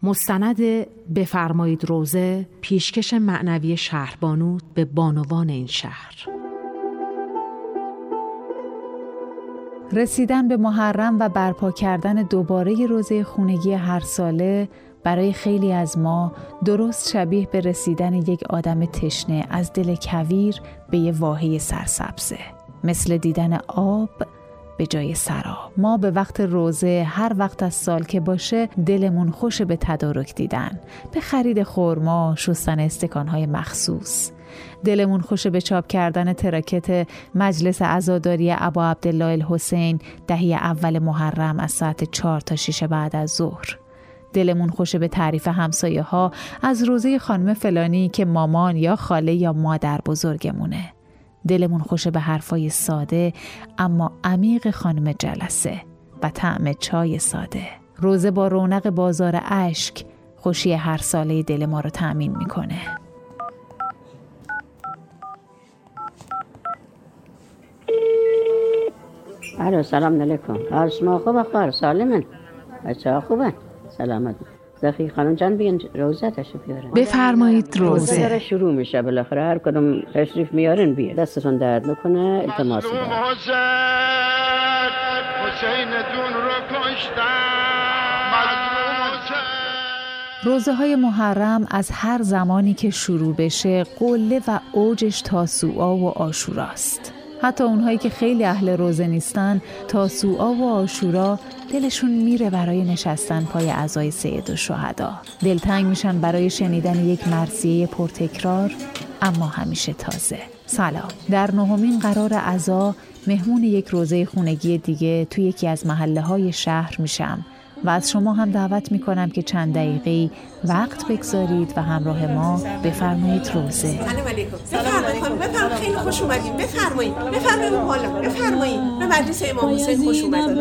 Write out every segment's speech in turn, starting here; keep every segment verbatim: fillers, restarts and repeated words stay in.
مستند بفرمایید روزه، پیشکش معنوی شهربانو به بانوان این شهر. رسیدن به محرم و برپا کردن دوباره روزه خونگی هر ساله برای خیلی از ما درست شبیه به رسیدن یک آدم تشنه از دل کویر به یه واحه سرسبزه، مثل دیدن آب به جای سراب. ما به وقت روزه هر وقت از سال که باشه دلمون خوشه به تدارک دیدن، به خرید خرما، شستن استکانهای مخصوص. دلمون خوشه به چاپ کردن تراکت مجلس عزاداری ابا عبدالله الحسین دهه اول محرم از ساعت چهار تا شش بعد از ظهر. دلمون خوشه به تعریف همسایه ها از روزه خانم فلانی که مامان یا خاله یا مادر بزرگمونه. دلمون خوشه به حرفای ساده اما عمیق خانم جلسه و طعم چای ساده. روزه با رونق بازار اشک خوشی هر ساله دل ما رو تأمین میکنه. الو، سلام علیکم. حال شما خوبه؟ خبر سالمن؟ بچه ها خوبه؟ سلامت. دقیق خانم جان بیان روزه تشریف بیارن. بفرمایید روزه. روزه شروع میشه، بالاخره هر کدوم تشریف میارن بیار. دستتون درد نکنه. التماس دارم. حسینتون رو کشتن. روزه های محرم از هر زمانی که شروع بشه قله و اوجش تاسوعا و عاشوراست. حتی اونهایی که خیلی اهل روزه نیستن تاسوعا و عاشورا دلشون میره برای نشستن پای عزای سید الشهدا. دلتنگ میشن برای شنیدن یک مرثیه پرتکرار اما همیشه تازه. سلام. در نهمین قرار عزا مهمون یک روزه خونگی دیگه توی یکی از محله های شهر میشم و از شما هم دعوت میکنم که چند دقیقه وقت بگذارید و همراه ما بفرمایید روزه. سلام علیکم. بفرمایید خانم، بفرمایید. خیلی خوش اومدید. بفرمایید. بفرمایید حالا. بفرمایید. به مجلس امام حسین خوش اومدید.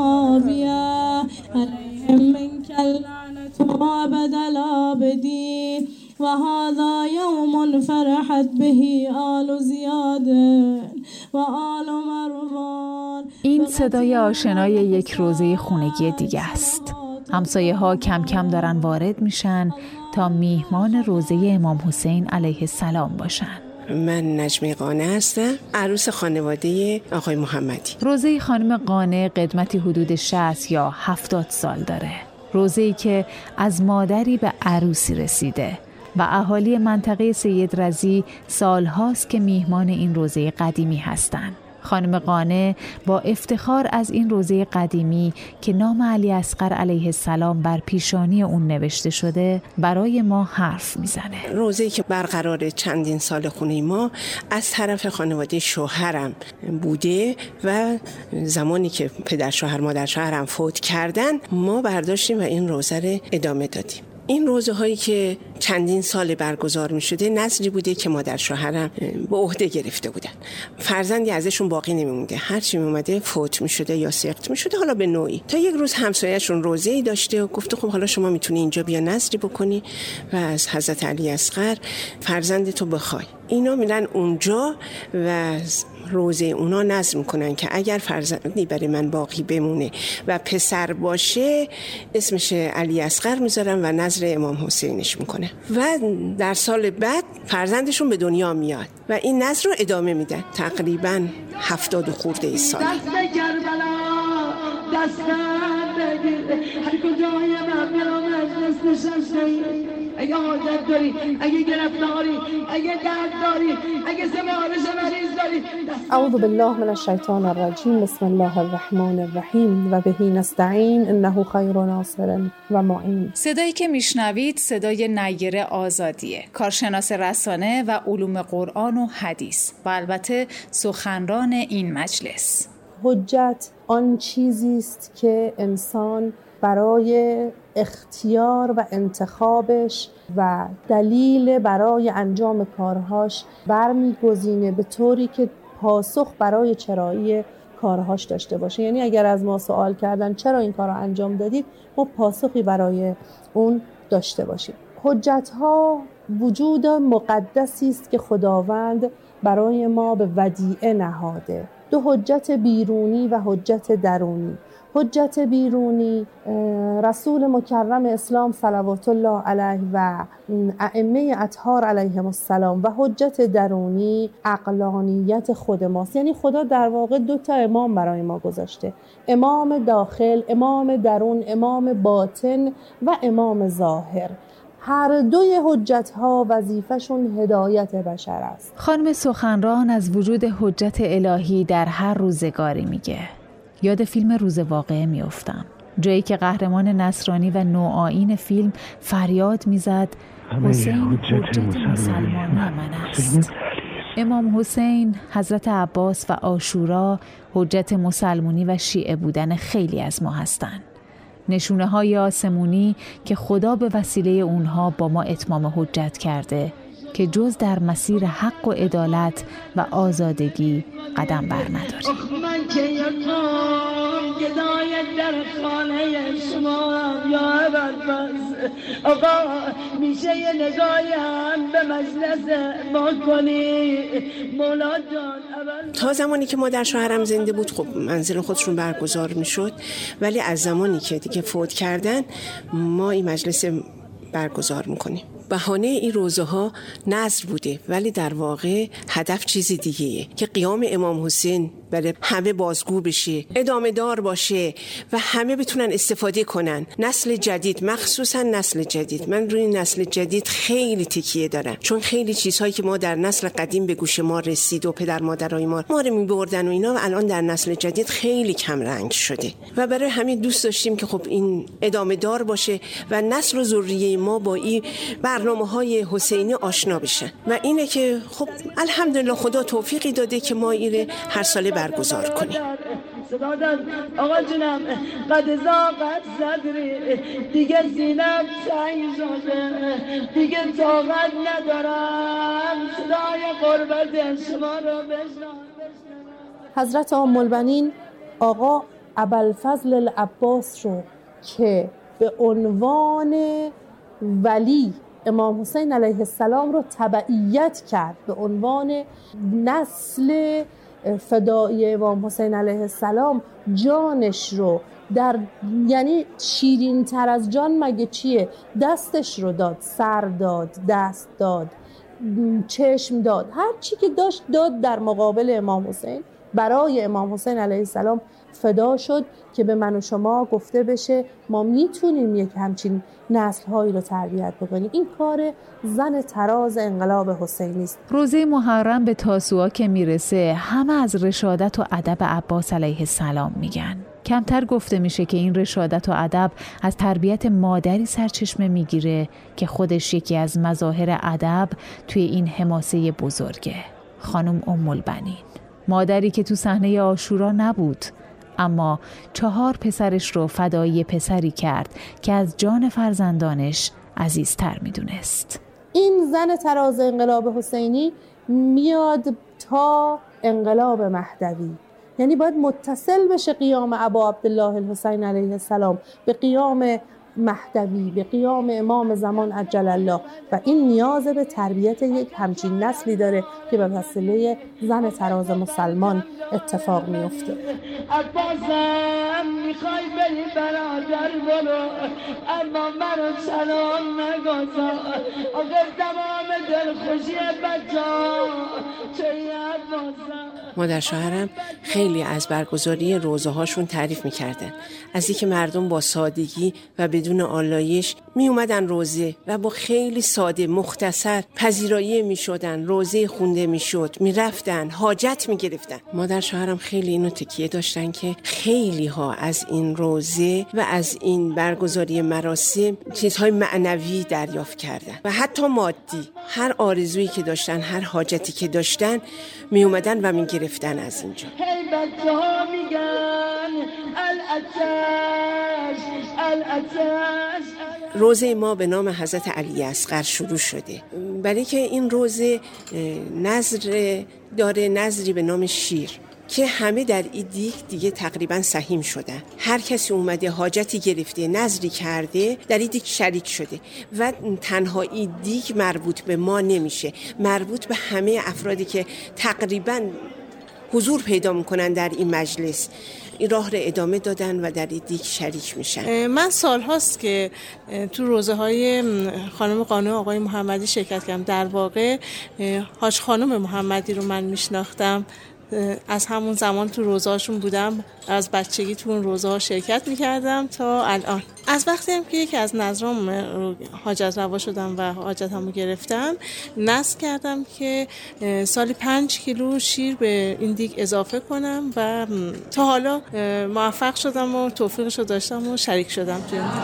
و هذا یوم فرحت به آل زیاد و آل مروان. این صدای آشنای یک روزه خونگی دیگه است. همسایه ها کم کم دارن وارد میشن تا میهمان روزه امام حسین علیه السلام باشن. من نجمی قانع هستم، عروس خانواده آقای محمدی. روزه خانم قانع قدمتی حدود شصت یا هفتاد سال داره. روزه‌ای که از مادری به عروسی رسیده و اهالی منطقه سید رضی سالهاست که میهمان این روزه قدیمی هستند. خانم قانع با افتخار از این روزه قدیمی که نام علی اصغر علیه السلام بر پیشانی اون نوشته شده برای ما حرف میزنه. روزه‌ای که برقرار چندین سال خونه ما از طرف خانواده شوهرم بوده و زمانی که پدر شوهر مادر شوهرم فوت کردن ما برداشتیم و این روزه رو ادامه دادیم. این روزه هایی که چندین سال برگزار می شده نسلی بوده که مادر شوهرم به عهده گرفته بودن. فرزندی ازشون باقی نمی مونده. هرچی می اومده فوت می شده یا سقط می شده، حالا به نوعی. تا یک روز همسایه‌شون روزه‌ای داشته و گفته خب حالا شما میتونی اینجا بیا نذری بکنی و از حضرت علی اصغر فرزندتو بخوای. اینا میرن اونجا و روزه اونا نذر میکنن که اگر فرزندی برای من باقی بمونه و پسر باشه اسمش علی اصغر میذارن و نذر امام حسینش میکنه و در سال بعد فرزندشون به دنیا میاد و این نذر رو ادامه میدن تقریبا هفتاد و خورده ای سال. دست کربلا دستم بگیر هر کجای من برام مجلس نشستی، اگه حاجت داری، اگه گرفتاری، اگه درد داری، اگه سفارش مریض داری. اعوذ بالله من الشیطان الرجیم. بسم الله الرحمن الرحیم و بهی نستعین انه خیر ناصر و معین. صدایی که میشنوید صدای نیر آزادیه، کارشناس رسانه و علوم قرآن و حدیث و البته سخنران این مجلس. حجت آن چیزی است که انسان برای اختیار و انتخابش و دلیل برای انجام کارهاش برمیگزینه به طوری که پاسخ برای چرایی کارهاش داشته باشه. یعنی اگر از ما سوال کردن چرا این کار رو انجام دادید، ما پاسخی برای اون داشته باشیم. حجت ها وجود مقدسی است که خداوند برای ما به ودیعه نهاده. دو حجت بیرونی و حجت درونی. حجت بیرونی، رسول مکرم اسلام صلوات الله علیه و ائمه اطهار علیهم السلام و حجت درونی عقلانیت خود ماست. یعنی خدا در واقع دو تا امام برای ما گذاشته، امام داخل، امام درون، امام باطن و امام ظاهر. هر دوی حجت ها وظیفه‌شون هدایت بشر است. خانم سخنران از وجود حجت الهی در هر روزگاری میگه. یاد فیلم روز واقعه میافتم، جایی که قهرمان نصرانی و نوآیین فیلم فریاد میزد حسین حجت مسلمانی من است. امام حسین، حضرت عباس و عاشورا حجت مسلمانی و شیعه بودن خیلی از ما هستند. نشونه های آسمونی که خدا به وسیله اونها با ما اتمام حجت کرده که جز در مسیر حق و عدالت و آزادگی قدم بر نداریم. من که یکم گدای در خانه شما یا ابوالفضل آقا میشه یه نگاهی هم به مجلس ما کنی مولا جان. تا زمانی که مادر شوهرم زنده بود خب منزل خودشون برگزار میشد، ولی از زمانی که دیگه فوت کردن ما این مجلس برگزار میکنیم. بهانه این روزه ها نذر بوده، ولی در واقع هدف چیزی دیگه‌ایه که قیام امام حسین برای همه بازگو بشه، ادامه دار باشه و همه بتونن استفاده کنن. نسل جدید، مخصوصا نسل جدید، من روی نسل جدید خیلی تکیه دارم، چون خیلی چیزهایی که ما در نسل قدیم به گوش ما رسید و پدر مادرای ما ما رو می‌بردن و اینا و الان در نسل جدید خیلی کم رنگ شده و برای همین دوست داشتیم که خب این ادامه دار باشه و نسل و ذریه ما با این برنامه‌های حسینی آشنا بشن و اینه که خب الحمدلله خدا توفیقی داده که ما این هر ساله برگزار کنیم. آقا جونم قد زاقت صدری دیگه سینم تنگ شده دیگه طاقت ندارم صدای قربت شما رو بشنوم. حضرت ام البنین آقا ابوالفضل العباس رو که به عنوان ولی امام حسین علیه السلام رو تبعیت کرد، به عنوان نسل فدایی امام حسین علیه السلام جانش رو در، یعنی شیرین تر از جان مگه چیه، دستش رو داد، سر داد، دست داد، چشم داد، هر چی که داشت داد در مقابل امام حسین، برای امام حسین علیه السلام فدا شد که به من و شما گفته بشه ما میتونیم یک همچین نسل‌هایی رو تربیت بکنیم. این کار زن تراز انقلاب حسینی است. روزه محرم به تاسوعا که میرسه همه از رشادت و ادب عباس علیه السلام میگن. کمتر گفته میشه که این رشادت و ادب از تربیت مادری سرچشمه میگیره که خودش یکی از مظاهر ادب توی این حماسه بزرگه. خانم ام البنین، مادری که تو صحنه عاشورا نبود اما چهار پسرش رو فدایی پسری کرد که از جان فرزندانش عزیزتر میدونست. این زن تراز انقلاب حسینی میاد تا انقلاب مهدوی، یعنی باید متصل بشه قیام ابا عبدالله الحسین علیه السلام به قیام مهدوی، به قیام امام زمان عجل الله، و این نیاز به تربیت یک همچین نسلی داره که به وسیله زن تراز مسلمان اتفاق میفته. عباسم میخوای بری برادر برو اما منو سلام نگذار آخه تمام دلخوشی بچا چه عباسم. مادر شوهرم خیلی از برگزاری روزه هاشون تعریف میکردن، از اینکه مردم با سادگی و بدون آلایش می اومدن روزه و با خیلی ساده مختصر پذیرایی می شدن، روزه خونده می شد، می رفتن، حاجت می گرفتن. مادر شوهرم خیلی اینو تکیه داشتن که خیلی ها از این روزه و از این برگزاری مراسم چیزهای معنوی دریافت کردن و حتی مادی. هر آرزویی که داشتن، هر حاجتی که داشتن می اومدن و می گرفتن از اینجا. هی بچه ها میگن الاتش الاتش. روزه ما به نام حضرت علی اصغر شروع شده، برای که این روزه نظر داره، نظری به نام شیر که همه در این دیگ دیگه تقریبا سهیم شدن. هر کسی اومده حاجتی گرفته، نظری کرده، در این دیگ شریک شده و تنها این دیگ مربوط به ما نمیشه، مربوط به همه افرادی که تقریبا حضور پیدا میکنن در این مجلس. این راه را ادامه دادن و در این دیگ شریک میشن. من سال هاست که تو روزه های خانم قانع آقای محمدی شرکت کردم. در واقع حاج خانم محمدی رو من میشناختم، از همون زمان تو روزه هاشون بودم، از بچگی تو اون روزه ها شرکت میکردم تا الان. از وقتی هم که یکی از نظرام حاجت روا شدم و حاجت همو گرفتم، نذر کردم که سالی پنج کیلو شیر به این دیگ اضافه کنم و تا حالا موفق شدم و توفیقشو داشتم و شریک شدم توی این دیگ.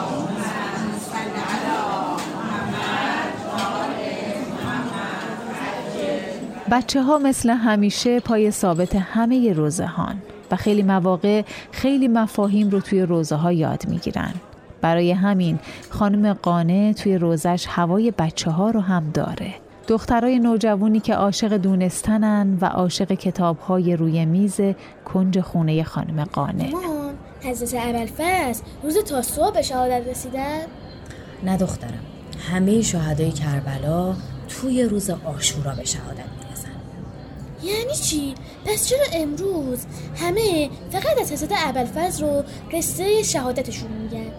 بچه ها مثل همیشه پای ثابت همه روزه هان و خیلی مواقع خیلی مفاهیم رو توی روزه ها یاد میگیرن. برای همین خانم قانع توی روزش هوای بچه ها رو هم داره. دخترای نوجوانی که عاشق دونستنن و عاشق کتاب های روی میز کنج خونه خانم قانع. مامان، حضرت ابوالفضل روز تاسوعا به شهادت رسیدن؟ نه دخترم، همه شهدای کربلا توی روز عاشورا به شهادت میرسن. یعنی چی؟ پس چرا امروز همه فقط از حضرت ابوالفضل رو قصه شهادتشون میگن؟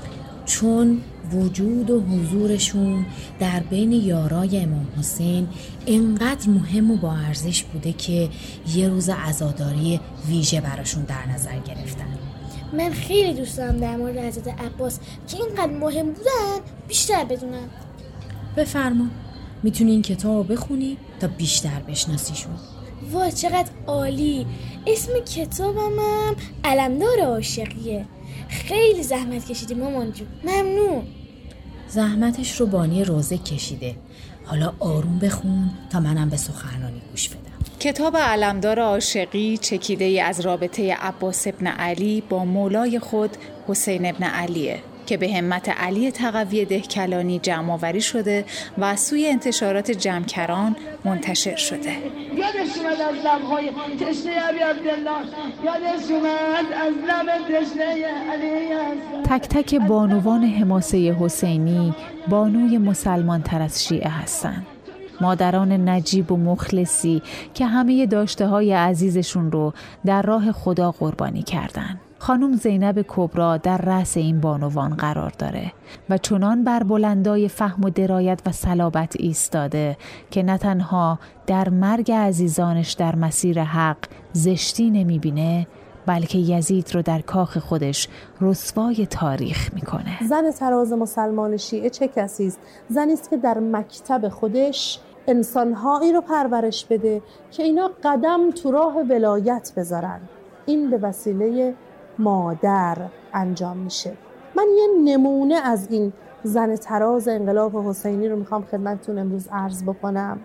چون وجود و حضورشون در بین یارای امام حسین اینقدر مهم و با ارزش بوده که یه روز عزاداری ویژه براشون در نظر گرفتن. من خیلی دوست دارم در مورد حضرت عباس که اینقدر مهم بودن بیشتر بدونم. بفرما، میتونی این کتاب رو بخونی تا بیشتر بشناسیشون. وای چقدر عالی. اسم کتابم هم علمدار عاشقیه. خیلی زحمت کشیدی مامان جون، ممنون. زحمتش رو بانی روزه کشیده. حالا آروم بخون تا منم به سخنرانی گوش بدم. کتاب علمدار عاشقی چکیده ای از رابطه عباس ابن علی با مولای خود حسین ابن علیه که به همت علی تقوی دهکلانی جمع آوری شده و از سوی انتشارات جمکران منتشر شده. یادش اومد از لب‌های تشنه ابی عبدالله، یادش اومد از لب تشنه علی هستن. تک تک بانوان حماسه حسینی بانوی مسلمان تر از شیعه هستند. مادران نجیب و مخلصی که همه داشته های عزیزشون رو در راه خدا قربانی کردن. خانم زینب کبرا در رأس این بانوان قرار داره و چنان بر بلندای فهم و درایت و صلابت ایستاده که نه تنها در مرگ عزیزانش در مسیر حق زشتی نمیبینه، بلکه یزید رو در کاخ خودش رسوای تاریخ میکنه. زن تراز مسلمان شیعه چه کسی است؟ زنی است که در مکتب خودش انسانهایی رو پرورش بده که اینا قدم تو راه ولایت بذارن. این به وسیله مادر انجام میشه. من یه نمونه از این زن تراز انقلاب حسینی رو میخوام خدمتتون امروز عرض بکنم.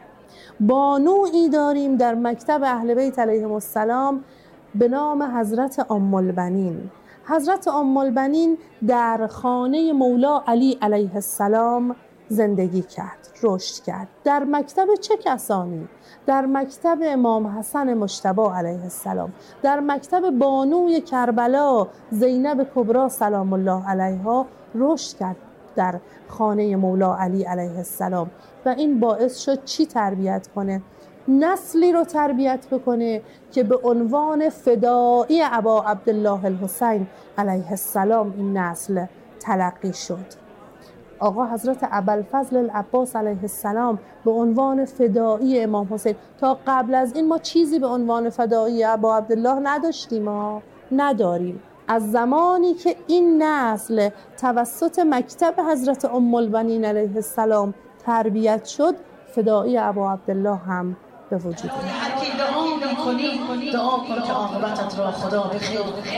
بانویی داریم در مکتب اهل بیت علیهم السلام به نام حضرت ام البنین. حضرت ام البنین در خانه مولا علی علیه السلام زندگی کرد، رشد کرد. در مکتب چه کسانی؟ در مکتب امام حسن مجتبی علیه السلام، در مکتب بانوی کربلا زینب کبرا سلام الله علیها رشد کرد در خانه مولا علی علیه السلام و این باعث شد چی تربیت کنه؟ نسلی رو تربیت بکنه که به عنوان فدایی ابا عبدالله الحسین علیه السلام این نسل تلقی شد. آقا حضرت ابوالفضل العباس علیه السلام به عنوان فدایی امام حسین، تا قبل از این ما چیزی به عنوان فدایی ابا عبدالله نداشتیم، ما نداریم. از زمانی که این نسل توسط مکتب حضرت ام البنین علیه السلام تربیت شد، فدایی ابا عبدالله هم به وجود اومد. هر کی دعا می‌کنی دعا کن که عاقبتت را خدا بخیر.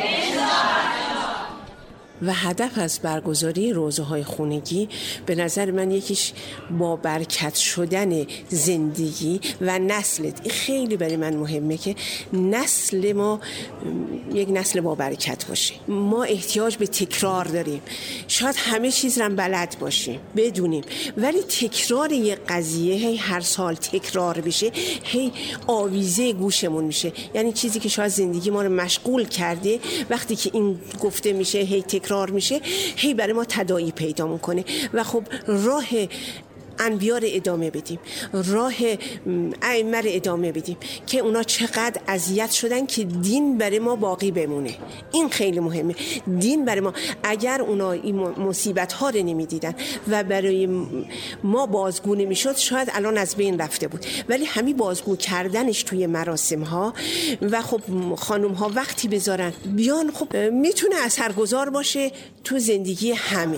و هدف از برگزاری روزه‌های خونگی به نظر من یکیش با برکت شدن زندگی و نسلت. این خیلی برای من مهمه که نسل ما یک نسل با برکت باشه. ما احتیاج به تکرار داریم. شاید همه چیز رو بلد باشیم، بدونیم، ولی تکرار یک قضیه هی هر سال تکرار بشه، هی آویزه گوشمون میشه. یعنی چیزی که شاید زندگی ما رو مشغول کرده، وقتی که این گفته میشه هی تکرار میشه، هی برای ما تداعی پیدا میکنه و خب راه انبیا رو ادامه بدیم، راه ائمه رو ادامه بدیم که اونا چقدر اذیت شدن که دین برای ما باقی بمونه. این خیلی مهمه. دین برای ما، اگر اونا این مصیبت ها رو نمیدیدن و برای ما بازگو نمیشد، شاید الان از بین رفته بود. ولی همین بازگو کردنش توی مراسم ها و خب خانم ها وقتی بذارن بیان، خب میتونه اثرگذار باشه تو زندگی همه.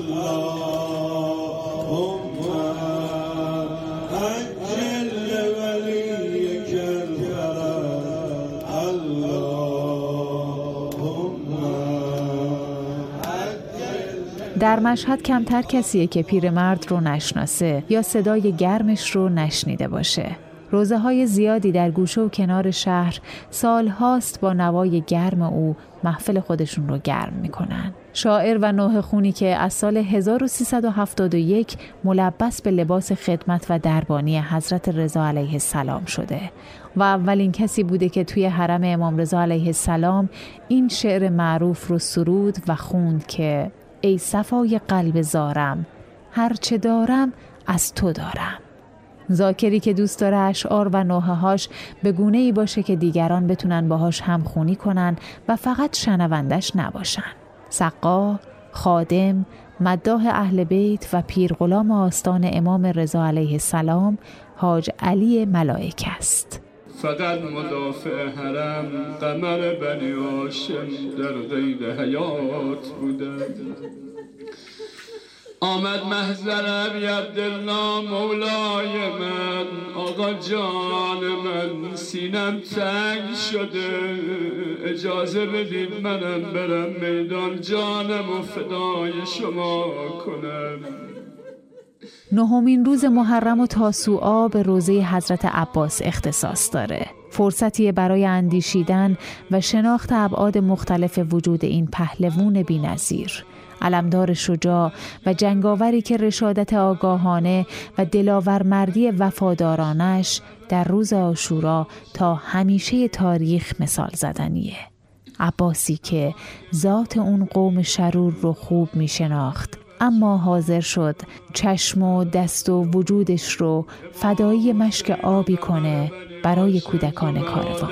در مشهد کمتر کسیه که پیرمرد رو نشناسه یا صدای گرمش رو نشنیده باشه. روزه های زیادی در گوشه و کنار شهر سال هاست با نوای گرم او محفل خودشون رو گرم میکنن. شاعر و نوحه خونی که از سال هزار و سیصد و هفتاد و یک ملبس به لباس خدمت و دربانی حضرت رضا علیه السلام شده و اولین کسی بوده که توی حرم امام رضا علیه السلام این شعر معروف رو سرود و خوند که ای صفای قلب زارم، هر چه دارم از تو دارم. ذاکری که دوست داره اشعار و نوحه هاش به گونه ای باشه که دیگران بتونن باهاش همخونی کنن و فقط شنوندش نباشن. سقا، خادم، مداح اهل بیت و پیرغلام آستان امام رضا علیه السلام حاج علی ملائک است. فقط مدافع حرم قمر بنی هاشم در قید حیات بودن. آمد محضر ابی عبدالله مولای من، آقا جان من سینم تنگ شده، اجازه بدید منم برم میدان، جانم و فدای شما کنم. نهمین روز محرم و تاسوعا به روزه حضرت عباس اختصاص داره. فرصتی برای اندیشیدن و شناخت ابعاد مختلف وجود این پهلوان بی‌نظیر، علمدار شجاع و جنگاوری که رشادت آگاهانه و دلاورمردی وفادارانش در روز عاشورا تا همیشه تاریخ مثال زدنیه. عباسی که ذات اون قوم شرور رو خوب می شناخت، اما حاضر شد چشم و دست و وجودش رو فدایی مشک آبی کنه برای کودکان کاروان.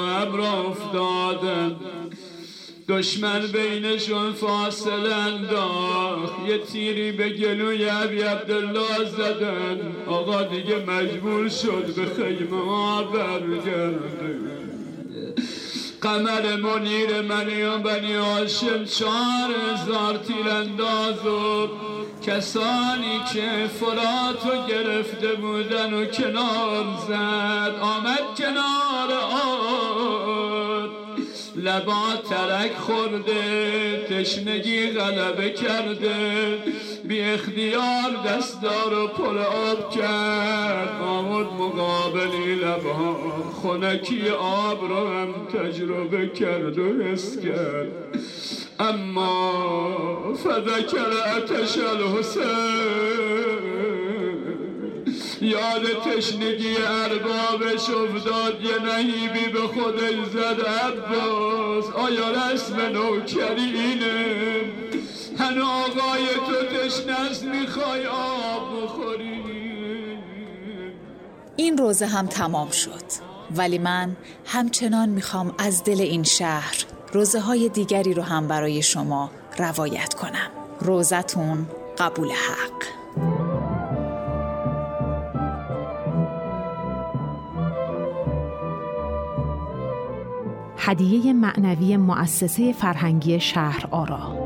دشمن بینشون فاصله انداخت، یه تیری به گلوی ابی عبدالله زدن، آقا دیگه مجبور شد به خیمه ها برگرده. قمر منیر منی و بنی هاشم چهار هزار تیرانداز و کسانی که فراتو گرفته بودن و کنار زد، آمد کنار آد، لبا ترک خورده، تشنگی غلبه کرده، بی اختیار دستار و پر آب کرد، آمد مقابلی لبها خنکی آب رو هم تجربه کرد و حس کرد. اما فذکر آتش الحسین، یاد تشنگی اربابش افتاد، یه نهیبی به خودش زد عباس، آیا رسم نوکری اینه؟ هنو آقای تو تشنست میخوای آب بخوری؟ این روزه هم تمام شد، ولی من همچنان میخوام از دل این شهر روزه های دیگری رو هم برای شما روایت کنم. روزتون قبول حق. هدیه معنوی مؤسسه فرهنگی شهر آرا.